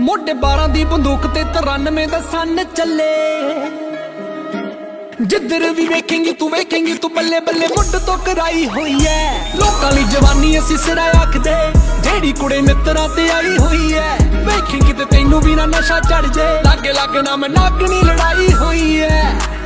ਮੋਢੇ 12 ਦੀ ਬੰਦੂਕ ਤੇ 93 ਦਾ ਸੰਨ ਚੱਲੇ। ਜਿੱਧਰ ਵੀ ਵੇਖੇਂਗੀ ਤੂੰ ਬੱਲੇ ਬੱਲੇ ਮੁੱਢ ਤੋਂ ਕਰਾਈ ਹੋਈ ਐ। ਲੋਕਾਂ ਲਈ ਜਵਾਨੀ ਅਸੀਂ ਸਿਰਾ ਆਖਦੇ, ਜਿਹੜੀ ਕੁੜੇ ਮਿੱਤਰਾਂ ਤੇ ਆਈ ਹੋਈ ਐ। ਵੇਖੀ ਕਿਤੇ ਤੈਨੂੰ ਵੀ ਨਾ ਨਸ਼ਾ ਚੜ ਜੇ, ਲਾਗੇ ਲੱਗਣਾ ਮੈਂ ਨਾਗਣੀ ਲੜਾਈ ਹੋਈ ਐ।